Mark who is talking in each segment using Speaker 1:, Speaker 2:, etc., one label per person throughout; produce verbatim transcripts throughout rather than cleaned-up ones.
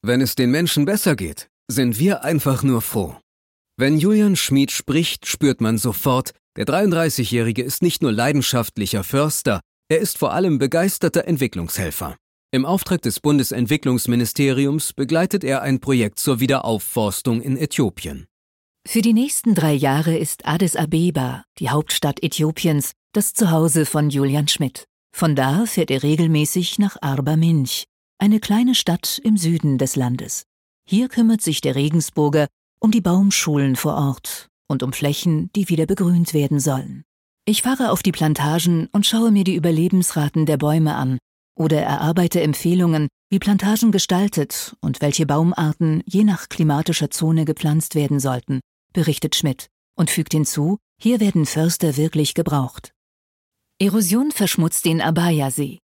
Speaker 1: Wenn es den Menschen besser geht, sind wir einfach nur froh. Wenn Julian Schmid spricht, spürt man sofort, der dreiunddreißigjährige ist nicht nur leidenschaftlicher Förster, er ist vor allem begeisterter Entwicklungshelfer. Im Auftrag des Bundesentwicklungsministeriums begleitet er ein Projekt zur Wiederaufforstung in Äthiopien.
Speaker 2: Für die nächsten drei Jahre ist Addis Abeba, die Hauptstadt Äthiopiens, das Zuhause von Julian Schmid. Von da fährt er regelmäßig nach Arba Minch, eine kleine Stadt im Süden des Landes. Hier kümmert sich der Regensburger um die Baumschulen vor Ort und um Flächen, die wieder begrünt werden sollen. Ich fahre auf die Plantagen und schaue mir die Überlebensraten der Bäume an oder erarbeite Empfehlungen, wie Plantagen gestaltet und welche Baumarten je nach klimatischer Zone gepflanzt werden sollten, berichtet Schmid und fügt hinzu, hier werden Förster wirklich gebraucht. Erosion verschmutzt den Abaya-See.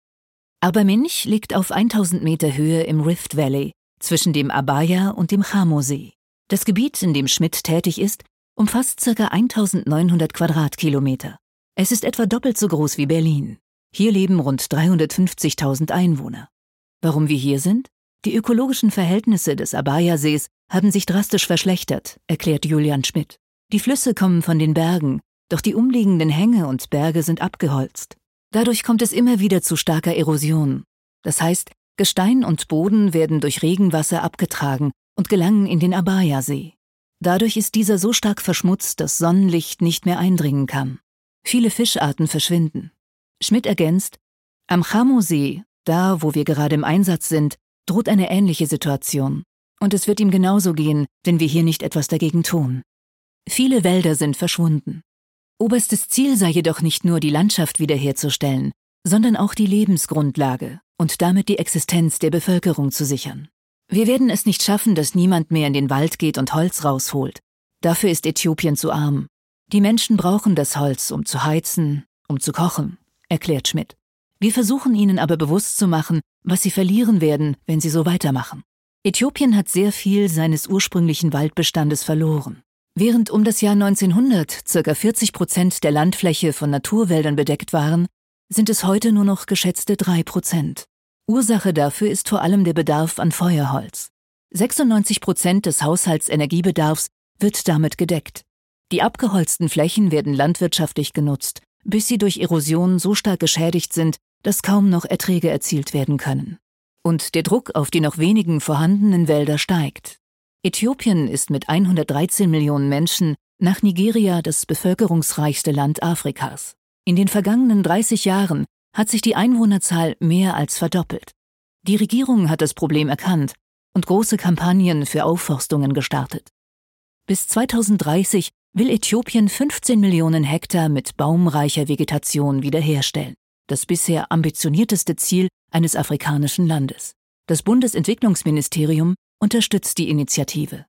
Speaker 2: Arba Minch liegt auf tausend Meter Höhe im Rift Valley, zwischen dem Abaya und dem Chamo-See. Das Gebiet, in dem Schmid tätig ist, umfasst ca. eintausendneunhundert Quadratkilometer. Es ist etwa doppelt so groß wie Berlin. Hier leben rund dreihundertfünfzigtausend Einwohner. Warum wir hier sind? Die ökologischen Verhältnisse des Abaya-Sees haben sich drastisch verschlechtert, erklärt Julian Schmid. Die Flüsse kommen von den Bergen, doch die umliegenden Hänge und Berge sind abgeholzt. Dadurch kommt es immer wieder zu starker Erosion. Das heißt, Gestein und Boden werden durch Regenwasser abgetragen und gelangen in den Abaya-See. Dadurch ist dieser so stark verschmutzt, dass Sonnenlicht nicht mehr eindringen kann. Viele Fischarten verschwinden. Schmid ergänzt, am Chamo-See, da wo wir gerade im Einsatz sind, droht eine ähnliche Situation. Und es wird ihm genauso gehen, wenn wir hier nicht etwas dagegen tun. Viele Wälder sind verschwunden. Oberstes Ziel sei jedoch nicht nur die Landschaft wiederherzustellen, sondern auch die Lebensgrundlage und damit die Existenz der Bevölkerung zu sichern. Wir werden es nicht schaffen, dass niemand mehr in den Wald geht und Holz rausholt. Dafür ist Äthiopien zu arm. Die Menschen brauchen das Holz, um zu heizen, um zu kochen, erklärt Schmid. Wir versuchen ihnen aber bewusst zu machen, was sie verlieren werden, wenn sie so weitermachen. Äthiopien hat sehr viel seines ursprünglichen Waldbestandes verloren. Während um das Jahr neunzehnhundert ca. vierzig Prozent der Landfläche von Naturwäldern bedeckt waren, sind es heute nur noch geschätzte drei Prozent. Ursache dafür ist vor allem der Bedarf an Feuerholz. sechsundneunzig Prozent des Haushaltsenergiebedarfs wird damit gedeckt. Die abgeholzten Flächen werden landwirtschaftlich genutzt, bis sie durch Erosion so stark geschädigt sind, dass kaum noch Erträge erzielt werden können. Und der Druck auf die noch wenigen vorhandenen Wälder steigt. Äthiopien ist mit hundertdreizehn Millionen Menschen nach Nigeria das bevölkerungsreichste Land Afrikas. In den vergangenen dreißig Jahren hat sich die Einwohnerzahl mehr als verdoppelt. Die Regierung hat das Problem erkannt und große Kampagnen für Aufforstungen gestartet. Bis zweitausenddreißig will Äthiopien fünfzehn Millionen Hektar mit baumreicher Vegetation wiederherstellen. Das bisher ambitionierteste Ziel eines afrikanischen Landes. Das Bundesentwicklungsministerium unterstützt die Initiative.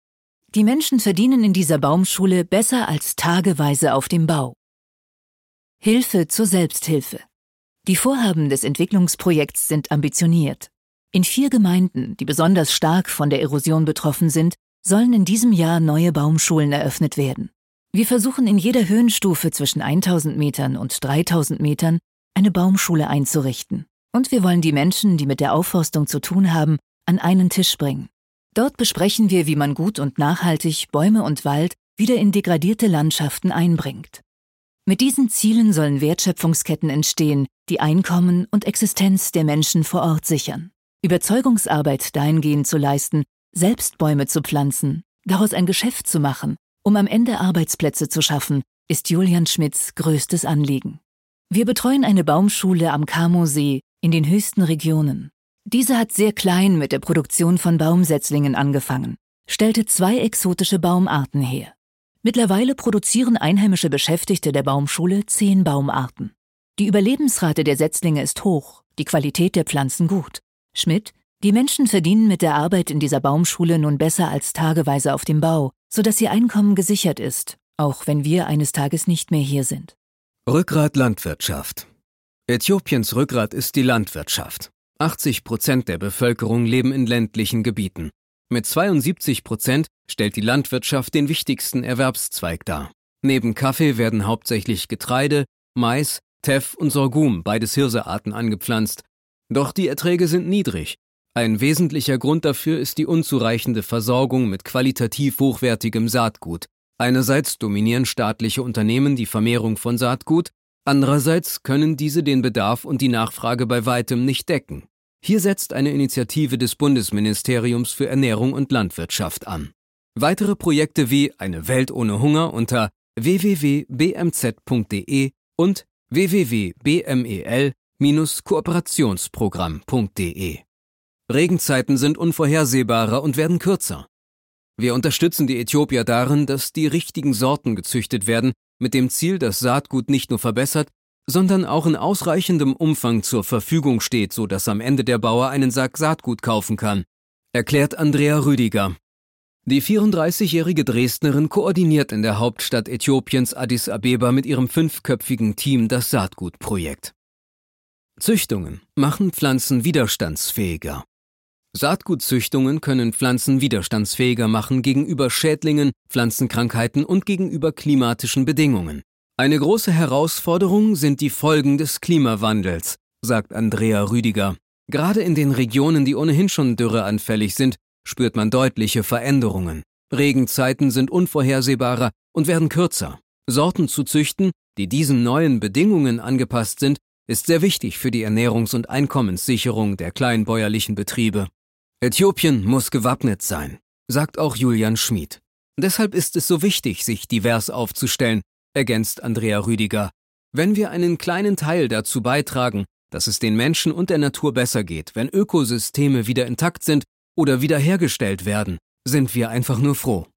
Speaker 2: Die Menschen verdienen in dieser Baumschule besser als tageweise auf dem Bau. Hilfe zur Selbsthilfe. Die Vorhaben des Entwicklungsprojekts sind ambitioniert. In vier Gemeinden, die besonders stark von der Erosion betroffen sind, sollen in diesem Jahr neue Baumschulen eröffnet werden. Wir versuchen in jeder Höhenstufe zwischen tausend Metern und dreitausend Metern eine Baumschule einzurichten. Und wir wollen die Menschen, die mit der Aufforstung zu tun haben, an einen Tisch bringen. Dort besprechen wir, wie man gut und nachhaltig Bäume und Wald wieder in degradierte Landschaften einbringt. Mit diesen Zielen sollen Wertschöpfungsketten entstehen, die Einkommen und Existenz der Menschen vor Ort sichern. Überzeugungsarbeit dahingehend zu leisten, selbst Bäume zu pflanzen, daraus ein Geschäft zu machen, um am Ende Arbeitsplätze zu schaffen, ist Julian Schmids größtes Anliegen. Wir betreuen eine Baumschule am Chamo-See in den höchsten Regionen. Diese hat sehr klein mit der Produktion von Baumsetzlingen angefangen, stellte zwei exotische Baumarten her. Mittlerweile produzieren einheimische Beschäftigte der Baumschule zehn Baumarten. Die Überlebensrate der Setzlinge ist hoch, die Qualität der Pflanzen gut. Schmid: Die Menschen verdienen mit der Arbeit in dieser Baumschule nun besser als tageweise auf dem Bau, sodass ihr Einkommen gesichert ist, auch wenn wir eines Tages nicht mehr hier sind.
Speaker 1: Rückgrat Landwirtschaft. Äthiopiens Rückgrat ist die Landwirtschaft. achtzig Prozent der Bevölkerung leben in ländlichen Gebieten. Mit zweiundsiebzig Prozent stellt die Landwirtschaft den wichtigsten Erwerbszweig dar. Neben Kaffee werden hauptsächlich Getreide, Mais, Teff und Sorghum, beides Hirsearten, angepflanzt. Doch die Erträge sind niedrig. Ein wesentlicher Grund dafür ist die unzureichende Versorgung mit qualitativ hochwertigem Saatgut. Einerseits dominieren staatliche Unternehmen die Vermehrung von Saatgut, andererseits können diese den Bedarf und die Nachfrage bei weitem nicht decken. Hier setzt eine Initiative des Bundesministeriums für Ernährung und Landwirtschaft an. Weitere Projekte wie eine Welt ohne Hunger unter w w w punkt b m z punkt d e und w w w punkt b m e l Bindestrich kooperationsprogramm punkt d e. Regenzeiten sind unvorhersehbarer und werden kürzer. Wir unterstützen die Äthiopier darin, dass die richtigen Sorten gezüchtet werden, mit dem Ziel, dass Saatgut nicht nur verbessert, sondern auch in ausreichendem Umfang zur Verfügung steht, sodass am Ende der Bauer einen Sack Saatgut kaufen kann, erklärt Andrea Rüdiger. Die vierunddreißigjährige Dresdnerin koordiniert in der Hauptstadt Äthiopiens Addis Abeba mit ihrem fünfköpfigen Team das Saatgutprojekt. Züchtungen machen Pflanzen widerstandsfähiger. Saatgutzüchtungen können Pflanzen widerstandsfähiger machen gegenüber Schädlingen, Pflanzenkrankheiten und gegenüber klimatischen Bedingungen. Eine große Herausforderung sind die Folgen des Klimawandels, sagt Andrea Rüdiger. Gerade in den Regionen, die ohnehin schon dürreanfällig sind, spürt man deutliche Veränderungen. Regenzeiten sind unvorhersehbarer und werden kürzer. Sorten zu züchten, die diesen neuen Bedingungen angepasst sind, ist sehr wichtig für die Ernährungs- und Einkommenssicherung der kleinbäuerlichen Betriebe. Äthiopien muss gewappnet sein, sagt auch Julian Schmid. Deshalb ist es so wichtig, sich divers aufzustellen, ergänzt Andrea Rüdiger. Wenn wir einen kleinen Teil dazu beitragen, dass es den Menschen und der Natur besser geht, wenn Ökosysteme wieder intakt sind oder wiederhergestellt werden, sind wir einfach nur froh.